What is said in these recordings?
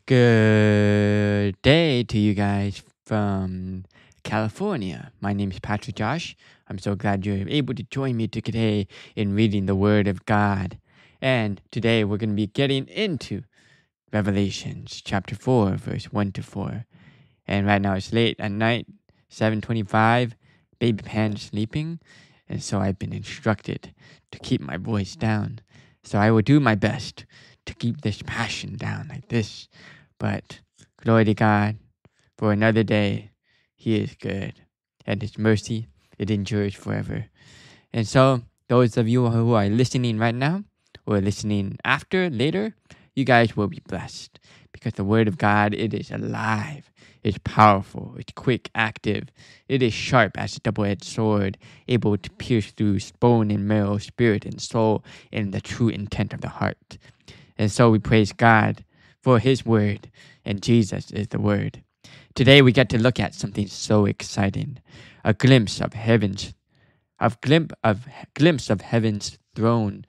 Good day to you guys from California. My name is Patrick Josh. I'm so glad you're able to join me today in reading the Word of God. And today we're going to be getting into Revelations chapter 4, verse 1 to 4. And right now it's late at night, 7:25. Baby Pan's sleeping. And so I've been instructed to keep my voice down. So I will do my best to keep this passion down like this. But glory to God for another day. He is good, and His mercy, it endures forever. And so, those of you who are listening right now, or listening later, you guys will be blessed. Because the Word of God, it is alive, it's powerful, it's quick, active, it is sharp as a double-edged sword, able to pierce through bone and marrow, spirit and soul, and the true intent of the heart. And so we praise God for His Word, and Jesus is the Word. Today we get to look at something so exciting, a glimpse of heaven's throne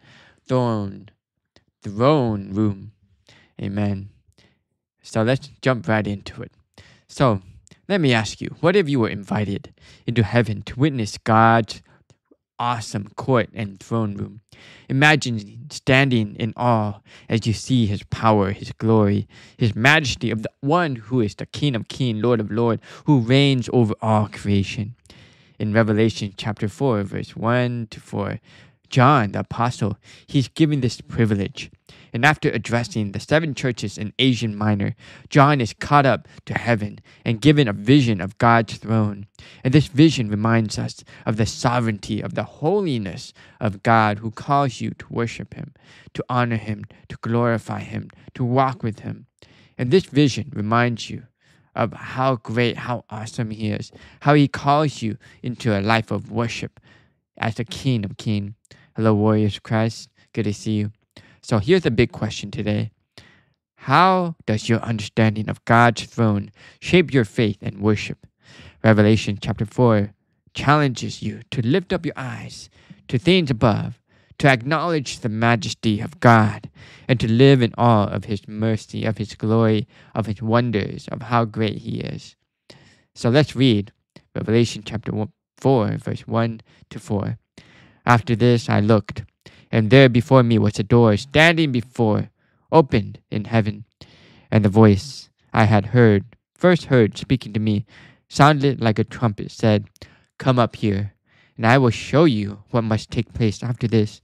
room. Amen. So let's jump right into it. So let me ask you, what if you were invited into heaven to witness God's awesome court and throne room? Imagine standing in awe as you see His power, His glory, His majesty of the one who is the King of kings, Lord of lords, who reigns over all creation. In Revelation chapter 4, verse 1 to 4, John, the apostle, he's given this privilege. And after addressing the 7 churches in Asia Minor, John is caught up to heaven and given a vision of God's throne. And this vision reminds us of the sovereignty, of the holiness of God who calls you to worship Him, to honor Him, to glorify Him, to walk with Him. And this vision reminds you of how great, how awesome He is, how He calls you into a life of worship as the King of Kings. Hello, Warriors of Christ. Good to see you. So here's the big question today. How does your understanding of God's throne shape your faith and worship? Revelation chapter 4 challenges you to lift up your eyes to things above, to acknowledge the majesty of God, and to live in awe of His mercy, of His glory, of His wonders, of how great He is. So let's read Revelation chapter 4, verse 1 to 4. After this I looked, and there before me was a door standing before, opened in heaven. And the voice I had first heard speaking to me, sounded like a trumpet, said, "Come up here, and I will show you what must take place after this."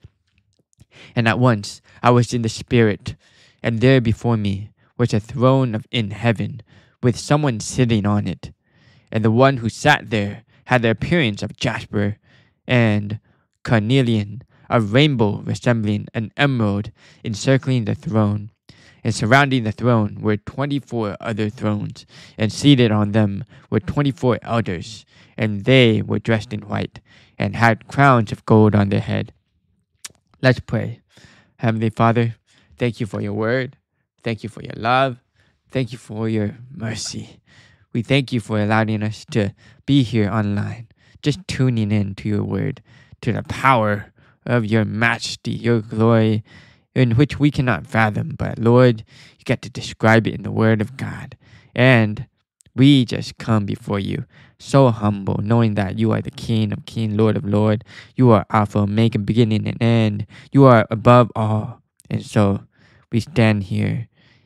And at once I was in the Spirit, and there before me was a throne in heaven, with someone sitting on it. And the one who sat there had the appearance of jasper and carnelian, a rainbow resembling an emerald encircling the throne. And surrounding the throne were 24 other thrones, and seated on them were 24 elders, and they were dressed in white, and had crowns of gold on their head. Let's pray. Heavenly Father, thank you for your word. Thank you for your love. Thank you for your mercy. We thank you for allowing us to be here online, just tuning in to your word, to the power of your majesty, your glory, in which we cannot fathom. But Lord, you get to describe it in the Word of God. And we just come before you so humble, knowing that you are the King of kings, Lord of lords. You are Alpha, Omega, beginning and end. You are above all. And so we stand here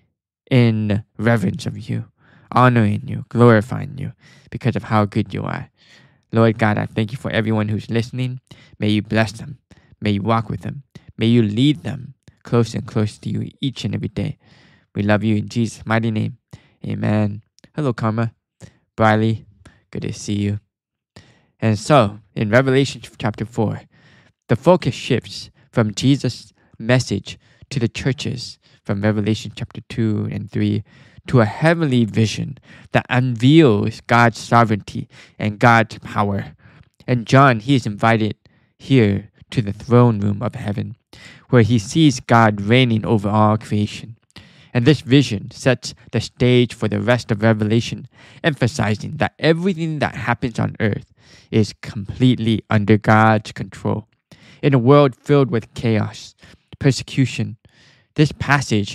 in reverence of you, honoring you, glorifying you because of how good you are. Lord God, I thank you for everyone who's listening. May you bless them. May you walk with them. May you lead them close and close to you each and every day. We love you in Jesus' mighty name. Amen. Hello, Karma. Briley, good to see you. And so, in Revelation chapter 4, the focus shifts from Jesus' message to the churches from Revelation chapter 2 and 3 to a heavenly vision that unveils God's sovereignty and God's power. And John, he is invited here to the throne room of heaven, where he sees God reigning over all creation. And this vision sets the stage for the rest of Revelation, emphasizing that everything that happens on earth is completely under God's control. In a world filled with chaos, persecution, this passage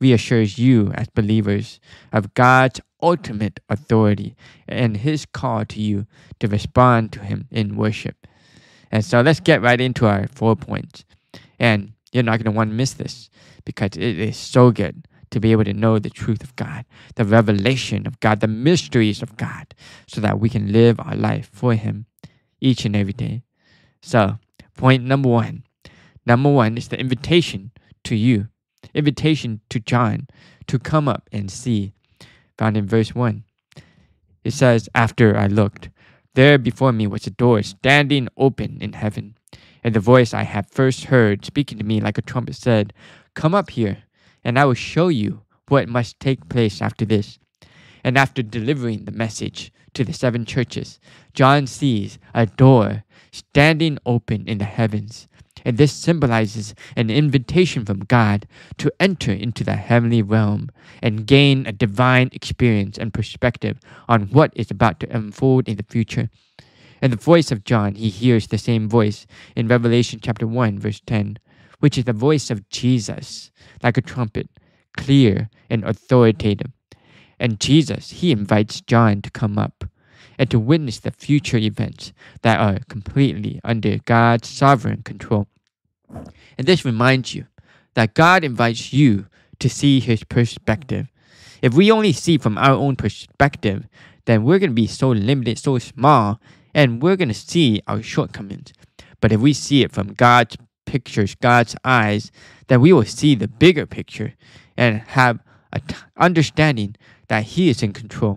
reassures you as believers of God's ultimate authority and His call to you to respond to Him in worship. And so let's get right into our 4 points. And you're not going to want to miss this because it is so good to be able to know the truth of God, the revelation of God, the mysteries of God, so that we can live our life for Him each and every day. So, point number one. Number one is the invitation to you, invitation to John to come up and see, found in verse 1. It says, "After I looked, there before me was a door standing open in heaven. And the voice I had first heard speaking to me like a trumpet said, 'Come up here, and I will show you what must take place after this.' And after delivering the message to the 7 churches, John sees a door standing open in the heavens. And this symbolizes an invitation from God to enter into the heavenly realm and gain a divine experience and perspective on what is about to unfold in the future. And the voice of John, he hears the same voice in Revelation chapter 1, verse 10, which is the voice of Jesus, like a trumpet, clear and authoritative. And Jesus, he invites John to come up and to witness the future events that are completely under God's sovereign control. And this reminds you that God invites you to see His perspective. If we only see from our own perspective, then we're going to be so limited, so small, and we're going to see our shortcomings. But if we see it from God's pictures, God's eyes, then we will see the bigger picture and have an understanding that He is in control.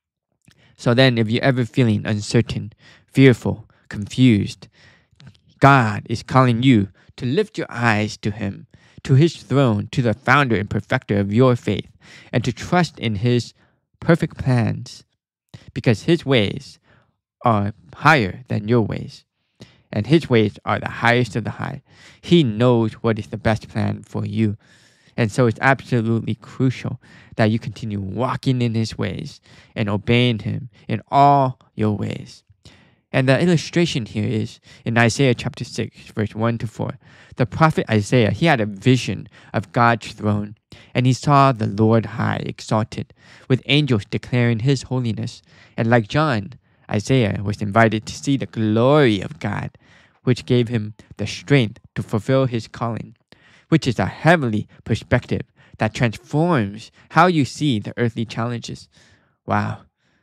So then, if you're ever feeling uncertain, fearful, confused, God is calling you to lift your eyes to Him, to His throne, to the founder and perfecter of your faith, and to trust in His perfect plans, because His ways are higher than your ways, and His ways are the highest of the high. He knows what is the best plan for you. And so it's absolutely crucial that you continue walking in His ways and obeying Him in all your ways. And the illustration here is in Isaiah chapter 6, verse 1 to 4. The prophet Isaiah, he had a vision of God's throne, and he saw the Lord high exalted, with angels declaring His holiness. And like John, Isaiah was invited to see the glory of God, which gave him the strength to fulfill his calling, which is a heavenly perspective that transforms how you see the earthly challenges. Wow.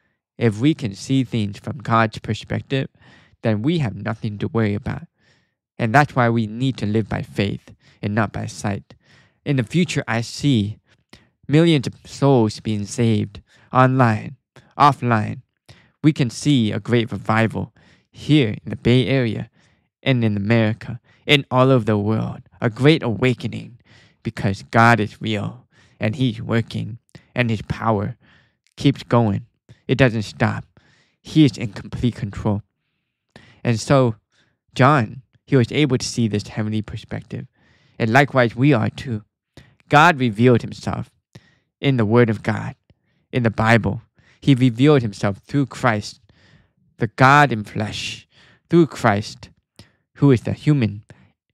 If we can see things from God's perspective, then we have nothing to worry about. And that's why we need to live by faith and not by sight. In the future, I see millions of souls being saved online, offline. We can see a great revival here in the Bay Area and in America and all over the world. A great awakening because God is real and He's working and His power keeps going. It doesn't stop. He is in complete control. And so, John, he was able to see this heavenly perspective. And likewise, we are too. God revealed Himself in the Word of God, in the Bible. He revealed Himself through Christ, the God in flesh, through Christ, who is the human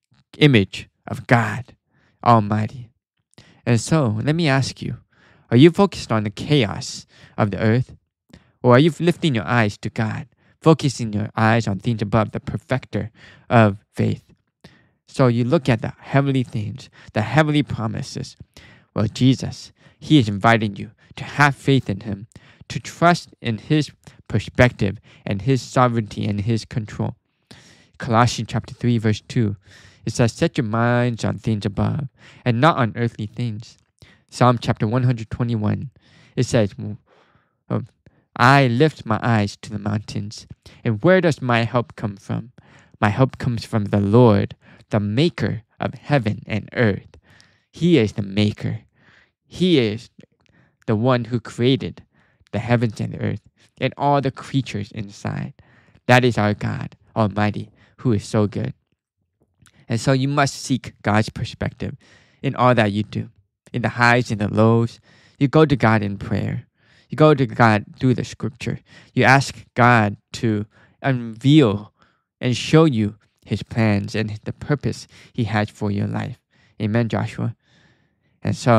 image of God Almighty. And so, let me ask you, are you focused on the chaos of the earth? Or are you lifting your eyes to God, focusing your eyes on things above, the perfecter of faith? So you look at the heavenly things, the heavenly promises. Well, Jesus, He is inviting you to have faith in Him, to trust in His perspective and His sovereignty and His control. Colossians chapter 3, verse 2, it says, "Set your minds on things above and not on earthly things." Psalm chapter 121, it says, "I lift my eyes to the mountains, and where does my help come from? My help comes from the Lord, the maker of heaven and earth." He is the maker. He is the one who created the heavens and the earth and all the creatures inside. That is our God Almighty, who is so good. And so you must seek God's perspective in all that you do. In the highs and the lows, you go to God in prayer. You go to God through the scripture. You ask God to unveil and show you His plans and the purpose He has for your life. Amen, Joshua. And so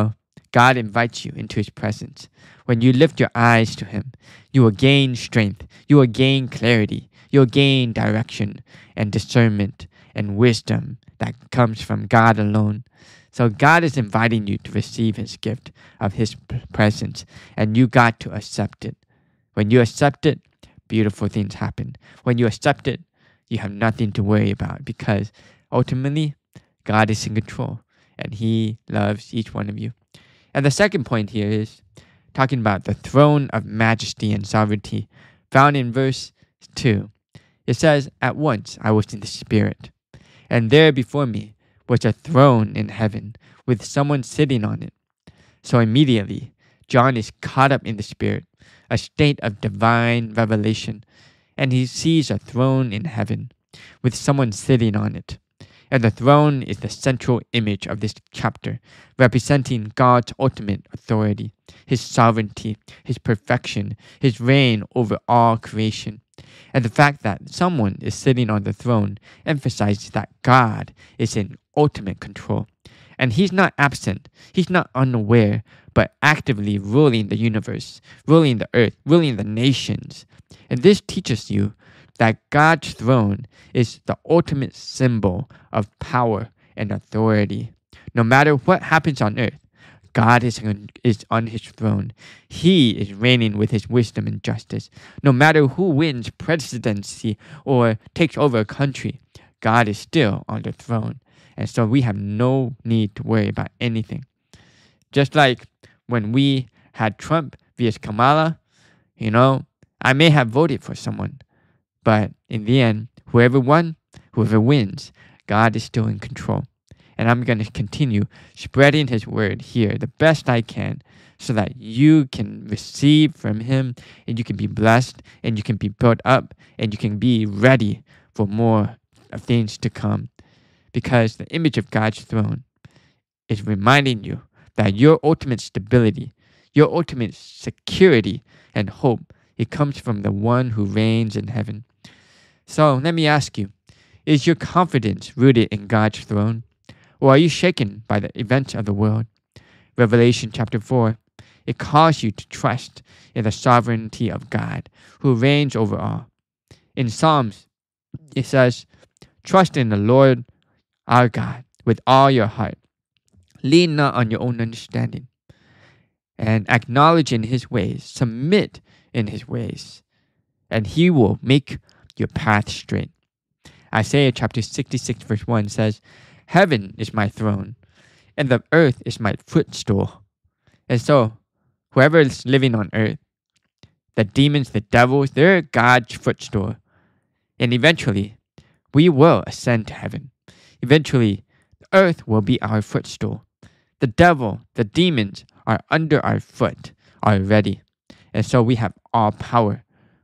God invites you into His presence. When you lift your eyes to Him, you will gain strength, you will gain clarity, you will gain direction and discernment and wisdom that comes from God alone. So God is inviting you to receive His gift of His presence, and you got to accept it. When you accept it, beautiful things happen. When you accept it, you have nothing to worry about, because ultimately, God is in control and He loves each one of you. And the second point here is talking about the throne of majesty and sovereignty, found in verse 2. It says, "At once I was in the Spirit, and there before me was a throne in heaven with someone sitting on it." So immediately, John is caught up in the Spirit, a state of divine revelation, and he sees a throne in heaven with someone sitting on it. And the throne is the central image of this chapter, representing God's ultimate authority, His sovereignty, His perfection, His reign over all creation. And the fact that someone is sitting on the throne emphasizes that God is in ultimate control. And He's not absent, He's not unaware, but actively ruling the universe, ruling the earth, ruling the nations. And this teaches you that God's throne is the ultimate symbol of power and authority. No matter what happens on earth, God is on His throne. He is reigning with His wisdom and justice. No matter who wins presidency or takes over a country, God is still on the throne. And so we have no need to worry about anything. Just like when we had Trump vs. Kamala, I may have voted for someone, but in the end, whoever won, whoever wins, God is still in control. And I'm going to continue spreading His word here the best I can, so that you can receive from Him, and you can be blessed, and you can be built up, and you can be ready for more of things to come. Because the image of God's throne is reminding you that your ultimate stability, your ultimate security and hope, it comes from the one who reigns in heaven. So let me ask you, is your confidence rooted in God's throne? Or are you shaken by the events of the world? Revelation chapter 4, it calls you to trust in the sovereignty of God, who reigns over all. In Psalms, it says, "Trust in the Lord our God with all your heart. Lean not on your own understanding, and acknowledge in His ways, submit in His ways, and He will make your path straight." Isaiah chapter 66 verse 1 says, "Heaven is my throne, and the earth is my footstool." And so, whoever is living on earth, the demons, the devils, they're God's footstool. And eventually, we will ascend to heaven. Eventually, the earth will be our footstool. The devil, the demons are under our foot already. And so we have all power,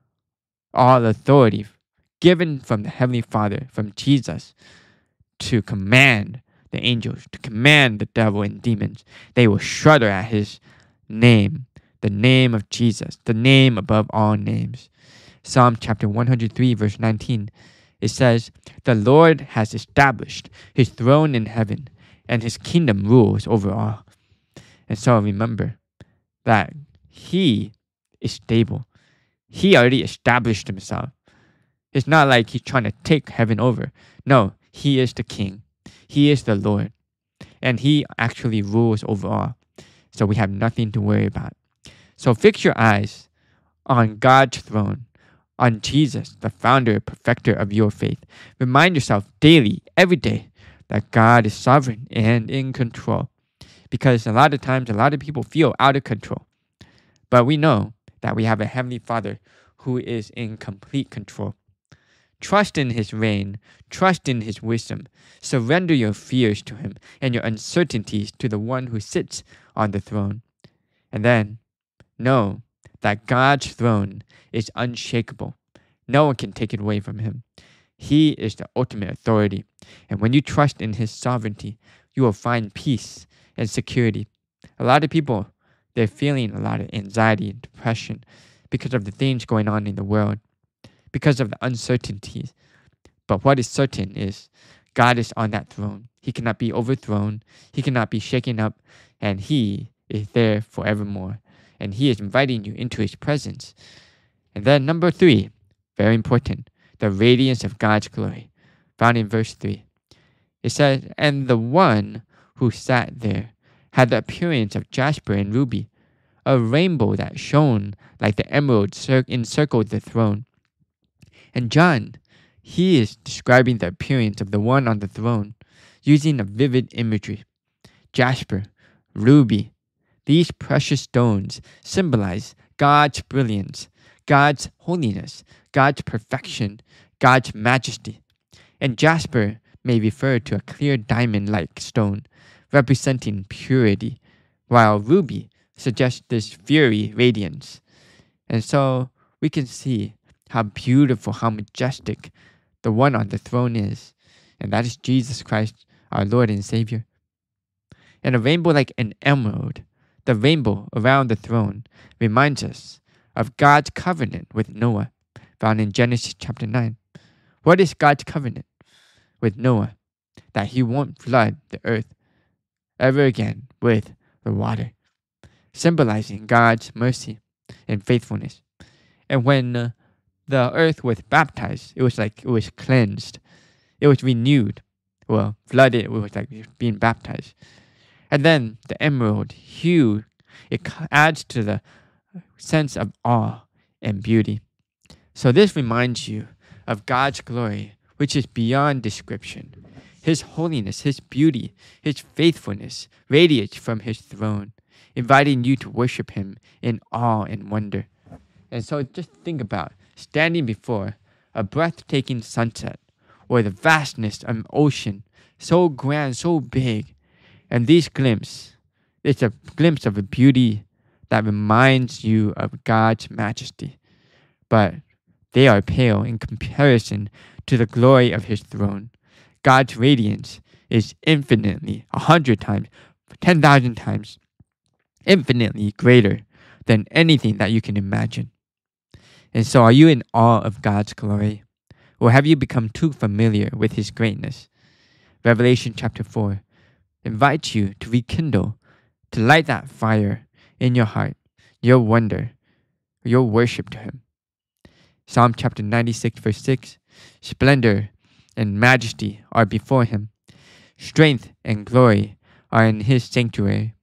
all authority given from the Heavenly Father, from Jesus, to command the angels, to command the devil and demons. They will shudder at His name, the name of Jesus, the name above all names. Psalm chapter 103 verse 19, it says, "The Lord has established His throne in heaven, and His kingdom rules over all." And so remember that He is stable. He already established Himself. It's not like He's trying to take heaven over. No, He is the King. He is the Lord. And He actually rules over all. So we have nothing to worry about. So fix your eyes on God's throne, on Jesus, the founder and perfecter of your faith. Remind yourself daily, every day, that God is sovereign and in control. Because a lot of times, a lot of people feel out of control. But we know that we have a Heavenly Father who is in complete control. Trust in His reign, trust in His wisdom. Surrender your fears to Him and your uncertainties to the one who sits on the throne. And then know that God's throne is unshakable. No one can take it away from Him. He is the ultimate authority. And when you trust in His sovereignty, you will find peace and security. A lot of people, they're feeling a lot of anxiety and depression because of the things going on in the world, because of the uncertainties. But what is certain is God is on that throne. He cannot be overthrown. He cannot be shaken up. And He is there forevermore, and He is inviting you into His presence. And then number 3, very important, the radiance of God's glory, found in verse 3. It says, and the one who sat there had the appearance of jasper and ruby, a rainbow that shone like the emerald encircled the throne. And John, he is describing the appearance of the one on the throne, using a vivid imagery. Jasper, ruby, these precious stones symbolize God's brilliance, God's holiness, God's perfection, God's majesty. And jasper may refer to a clear diamond-like stone, representing purity, while ruby suggests this fiery radiance. And so we can see how beautiful, how majestic the one on the throne is, and that is Jesus Christ, our Lord and Savior. And a rainbow like an emerald, the rainbow around the throne, reminds us of God's covenant with Noah, found in Genesis chapter 9. What is God's covenant with Noah? That he won't flood the earth ever again with the water, symbolizing God's mercy and faithfulness. And when the earth was baptized, it was like it was cleansed. It was renewed. Well, flooded, it was like being baptized. And then the emerald hue, it adds to the sense of awe and beauty. So this reminds you of God's glory, which is beyond description. His holiness, His beauty, His faithfulness radiates from His throne, inviting you to worship Him in awe and wonder. And so just think about standing before a breathtaking sunset or the vastness of an ocean, so grand, so big. And this glimpse, it's a glimpse of a beauty that reminds you of God's majesty. But they are pale in comparison to the glory of His throne. God's radiance is infinitely, 100 times, 10,000 times, infinitely greater than anything that you can imagine. And so are you in awe of God's glory? Or have you become too familiar with His greatness? Revelation chapter 4 invites you to rekindle, to light that fire in your heart, your wonder, your worship to Him. Psalm chapter 96 verse 6, splendor and majesty are before Him. Strength and glory are in His sanctuary.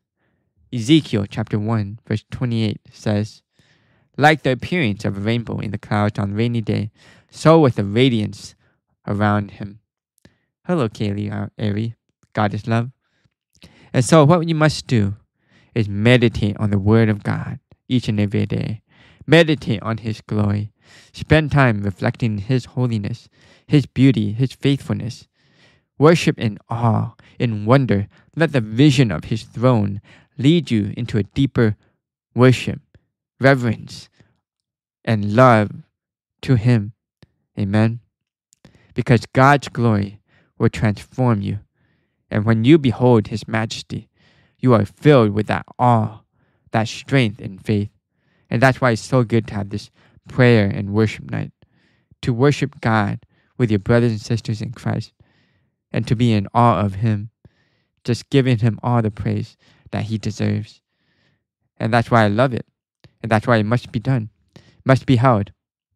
Ezekiel chapter 1 verse 28 says, like the appearance of a rainbow in the clouds on a rainy day, so with the radiance around Him. Hello, Kaylee, Ari. God is love. And so what you must do is meditate on the Word of God each and every day. Meditate on His glory. Spend time reflecting His holiness, His beauty, His faithfulness. Worship in awe, in wonder. Let the vision of His throne lead you into a deeper worship, reverence, and love to Him. Amen. Because God's glory will transform you. And when you behold His majesty, you are filled with that awe, that strength and faith. And that's why it's so good to have this prayer and worship night, to worship God with your brothers and sisters in Christ, and to be in awe of Him, just giving Him all the praise that He deserves. And that's why I love it. And that's why it must be done, must be held.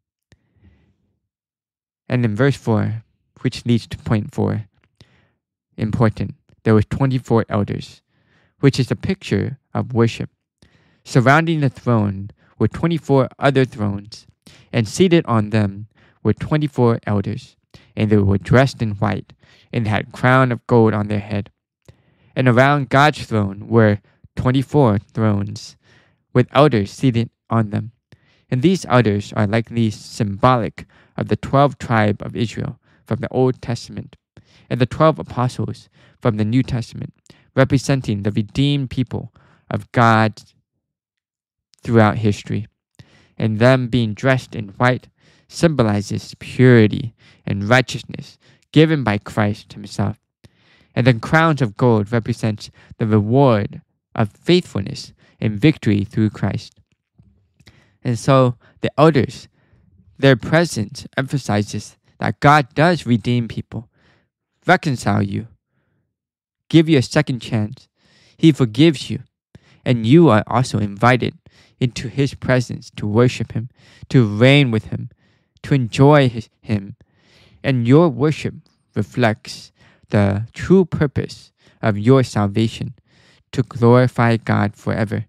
And in verse 4, which leads to point 4, important, there were 24 elders, which is a picture of worship. Surrounding the throne were 24 other thrones, and seated on them were 24 elders, and they were dressed in white, and had a crown of gold on their head. And around God's throne were 24 thrones, with elders seated on them. And these elders are likely symbolic of the 12 tribes of Israel from the Old Testament, and the 12 apostles from the New Testament, representing the redeemed people of God throughout history. And them being dressed in white symbolizes purity and righteousness given by Christ Himself. And the crowns of gold represents the reward of faithfulness and victory through Christ. And so the elders, their presence emphasizes that God does redeem people, reconcile you, give you a second chance. He forgives you. And you are also invited into his presence to worship him, to reign with him, to enjoy him. And your worship reflects the true purpose of your salvation, to glorify God forever.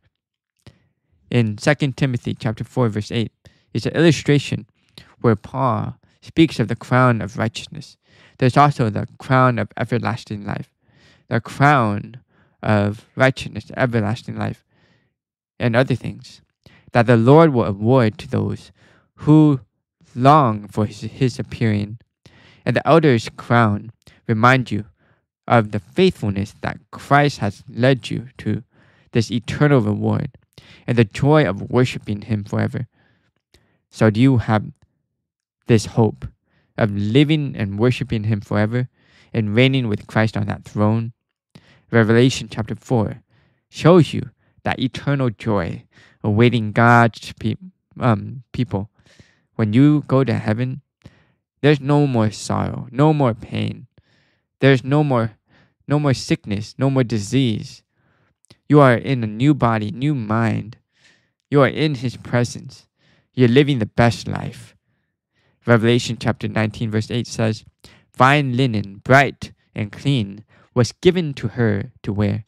In 2 Timothy chapter 4, verse 8, is an illustration where Paul speaks of the crown of righteousness. There's also the crown of everlasting life, the crown of righteousness, everlasting life, and other things that the Lord will award to those who long for his appearing. And the elder's crown remind you of the faithfulness that Christ has led you to, this eternal reward, and the joy of worshiping him forever. So do you have this hope of living and worshiping him forever and reigning with Christ on that throne? Revelation chapter 4 shows you that eternal joy awaiting God's people. When you go to heaven, there's no more sorrow, no more pain. There's no more sickness, no more disease. You are in a new body, new mind. You are in his presence. You're living the best life. Revelation chapter 19 verse 8 says, "Fine linen, bright and clean, was given to her to wear."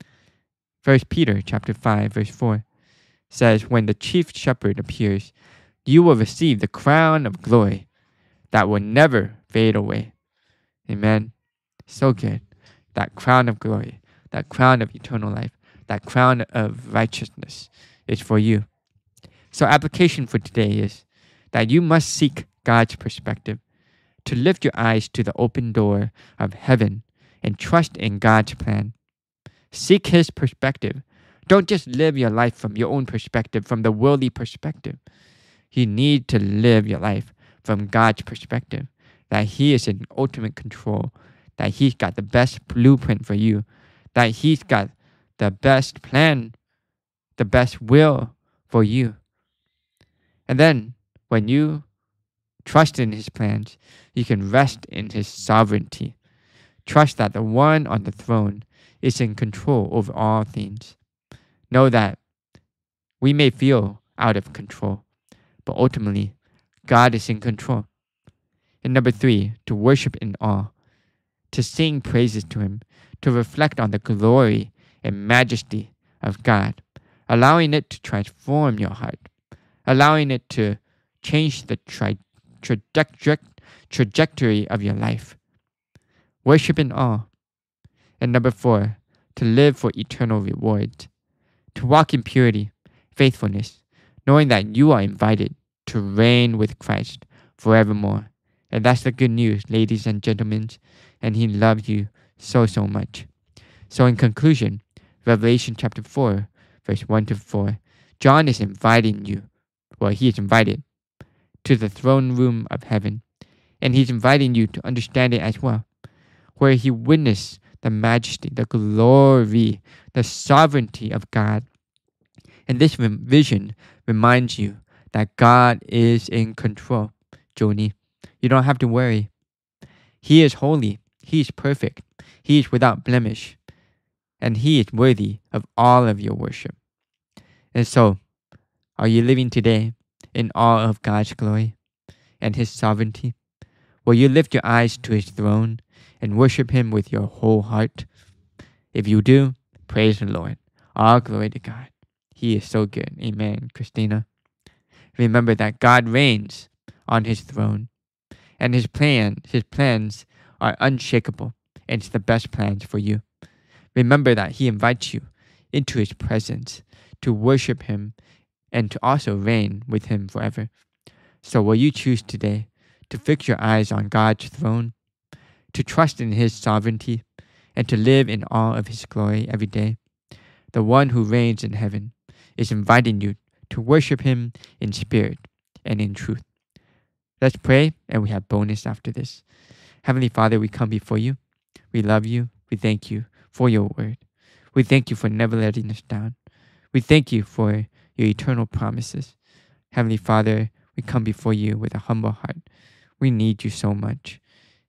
1 Peter chapter 5 verse 4 says, "When the chief shepherd appears, you will receive the crown of glory that will never fade away." Amen. So good. That crown of glory, that crown of eternal life, that crown of righteousness is for you. So application for today is that you must seek God's perspective, to lift your eyes to the open door of heaven and trust in God's plan. Seek his perspective. Don't just live your life from your own perspective, from the worldly perspective. You need to live your life from God's perspective, that he is in ultimate control, that he's got the best blueprint for you, that he's got the best plan, the best will for you. And then when you trust in his plans, you can rest in his sovereignty. Trust that the one on the throne is in control over all things. Know that we may feel out of control, but ultimately, God is in control. And number 3, to worship in awe, to sing praises to him, to reflect on the glory and majesty of God, allowing it to transform your heart, allowing it to change the trajectory of your life. Worship in awe. And number 4, to live for eternal rewards, to walk in purity, faithfulness, knowing that you are invited to reign with Christ forevermore. And that's the good news, ladies and gentlemen, and he loves you so much. So in conclusion, Revelation chapter 4, verse 1 to 4, John is inviting you, he is invited to the throne room of heaven, and he's inviting you to understand it as well, where he witnessed the majesty, the glory, the sovereignty of God. And this vision reminds you that God is in control. Joni, you don't have to worry. He is holy. He is perfect. He is without blemish. And he is worthy of all of your worship. And so, are you living today in awe of God's glory and his sovereignty? Will you lift your eyes to his throne and worship him with your whole heart? If you do, praise the Lord. All glory to God. He is so good. Amen, Christina. Remember that God reigns on his throne, and his plans are unshakable, and it's the best plans for you. Remember that he invites you into his presence to worship him and to also reign with him forever. So will you choose today to fix your eyes on God's throne, to trust in his sovereignty, and to live in awe of his glory every day? The one who reigns in heaven is inviting you to worship him in spirit and in truth. Let's pray, and we have bonus after this. Heavenly Father, we come before you. We love you. We thank you for your word. We thank you for never letting us down. We thank you for your eternal promises. Heavenly Father, we come before you with a humble heart. We need you so much.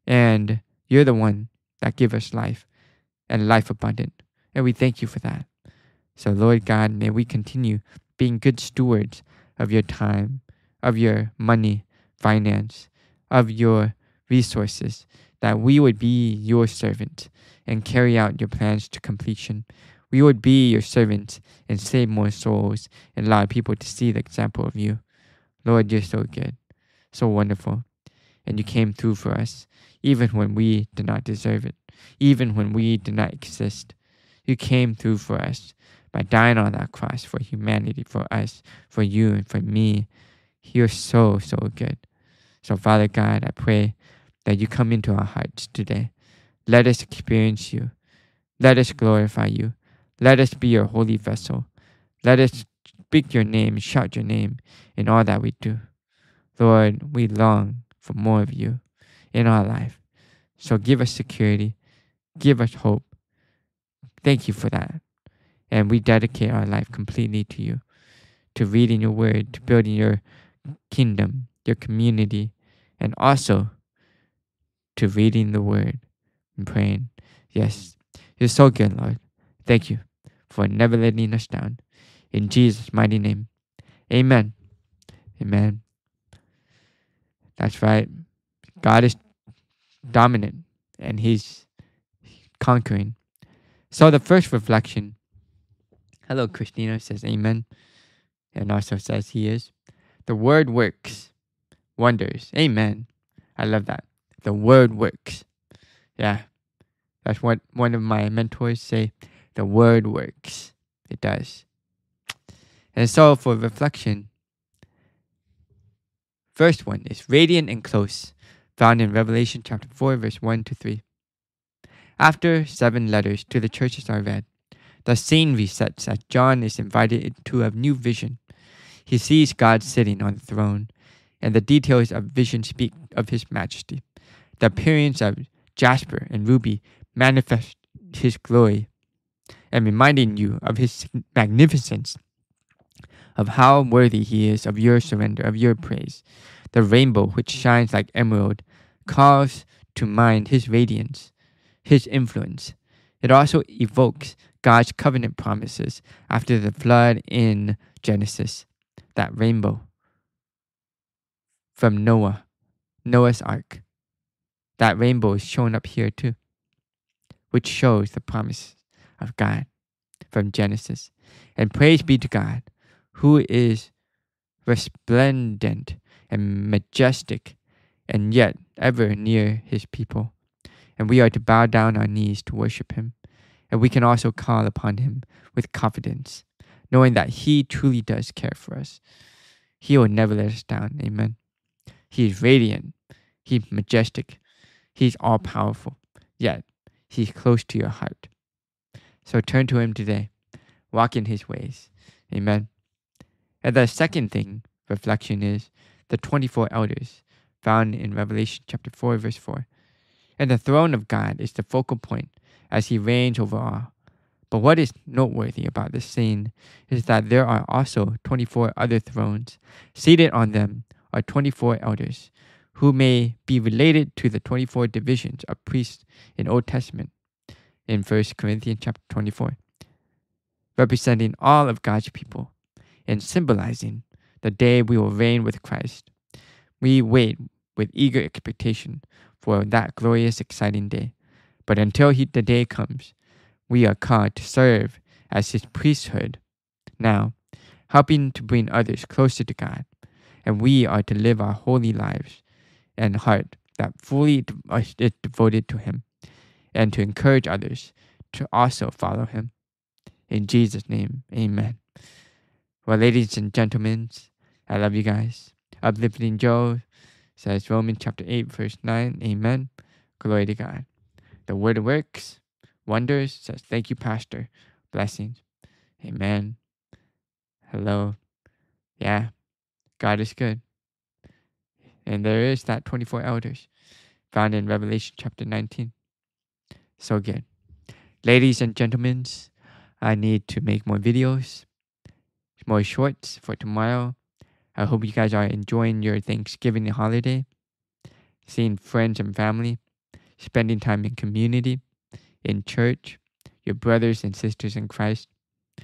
And you're the one that gives us life and life abundant. And we thank you for that. So, Lord God, may we continue being good stewards of your time, of your money, finance, of your resources, that we would be your servant and carry out your plans to completion. We would be your servants and save more souls and allow people to see the example of you. Lord, you're so good, so wonderful, and you came through for us, even when we did not deserve it, even when we did not exist. You came through for us by dying on that cross for humanity, for us, for you, and for me. You're so, so good. So, Father God, I pray that you come into our hearts today. Let us experience you. Let us glorify you. Let us be your holy vessel. Let us speak your name, shout your name in all that we do. Lord, we long for more of you in our life. So give us security. Give us hope. Thank you for that. And we dedicate our life completely to you, to reading your word, to building your kingdom, your community, and also to reading the word and praying. Yes, you're so good, Lord. Thank you for never letting us down. In Jesus' mighty name, amen. Amen. That's right. God is dominant and he's conquering. So the first reflection, hello, Christina says amen, and also says he is. The word works wonders. Amen. I love that. The word works. Yeah. That's what one of my mentors say. The word works. It does. And so for reflection, first one is radiant and close, found in Revelation chapter 4, verse 1 to 3. After 7 letters to the churches are read, the scene resets as John is invited into a new vision. He sees God sitting on the throne, and the details of vision speak of his majesty. The appearance of jasper and ruby manifest his glory, and reminding you of his magnificence, of how worthy he is of your surrender, of your praise. The rainbow, which shines like emerald, calls to mind his radiance, his influence. It also evokes God's covenant promises after the flood in Genesis. That rainbow from Noah's Ark. That rainbow is shown up here too, which shows the promise of God from Genesis. And praise be to God, who is resplendent and majestic, and yet ever near his people. And we are to bow down our knees to worship him. And we can also call upon him with confidence, knowing that he truly does care for us. He will never let us down. Amen. He is radiant. He's majestic. He's all-powerful. Yet, he's close to your heart. So turn to him today. Walk in his ways. Amen. And the second thing, reflection, is the 24 elders found in Revelation chapter 4, verse 4. And the throne of God is the focal point as he reigns over all. But what is noteworthy about this scene is that there are also 24 other thrones. Seated on them are 24 elders, who may be related to the 24 divisions of priests in Old Testament in 1 Corinthians chapter 24, representing all of God's people and symbolizing the day we will reign with Christ. We wait with eager expectation for that glorious, exciting day. But until the day comes, we are called to serve as his priesthood now, helping to bring others closer to God. And we are to live our holy lives and heart that fully is devoted to him, and to encourage others to also follow him. In Jesus' name, amen. Well, ladies and gentlemen, I love you guys. Uplifting Joe says Romans chapter 8, verse 9, amen. Glory to God. The word works wonders, says thank you, Pastor. Blessings. Amen. Hello. Yeah, God is good. And there is that 24 elders found in Revelation chapter 19. So good. Ladies and gentlemen, I need to make more videos, more shorts for tomorrow. I hope you guys are enjoying your Thanksgiving holiday, seeing friends and family, spending time in community, in church, your brothers and sisters in Christ.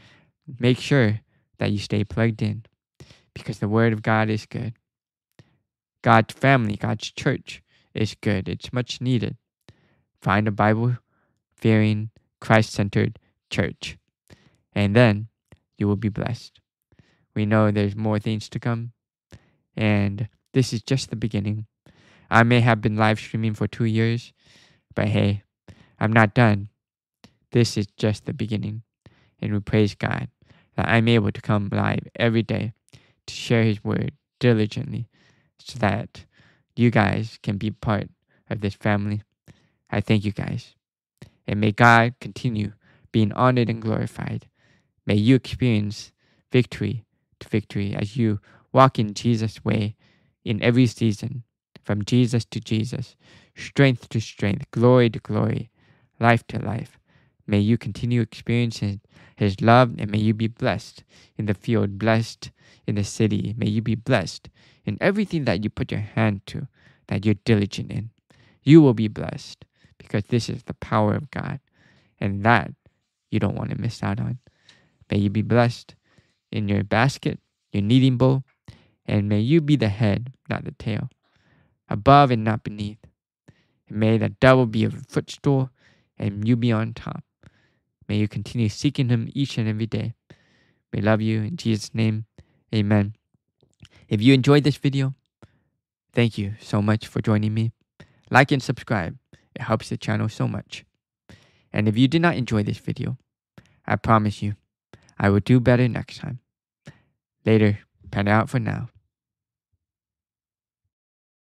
make sure that you stay plugged in because the Word of God is good. God's family, God's church is good. It's much needed. Find a Bible-fearing, Christ-centered church, and then you will be blessed. We know there's more things to come, and this is just the beginning. I may have been live streaming for 2 years, but hey, I'm not done. This is just the beginning, and we praise God that I'm able to come live every day to share His word diligently so that you guys can be part of this family. I thank you guys. And may God continue being honored and glorified. May you experience victory to victory as you walk in Jesus' way in every season, from Jesus to Jesus, strength to strength, glory to glory, life to life. May you continue experiencing His love, and may you be blessed in the field, blessed in the city. May you be blessed in everything that you put your hand to, that you're diligent in. You will be blessed because this is the power of God, and that you don't want to miss out on. May you be blessed in your basket, your kneading bowl, and may you be the head, not the tail, above and not beneath. And may the devil be a footstool, and you be on top. May you continue seeking Him each and every day. We love you in Jesus' name. Amen. If you enjoyed this video, thank you so much for joining me. Like and subscribe. It helps the channel so much. And if you did not enjoy this video, I promise you, I will do better next time. Later, pan out for now.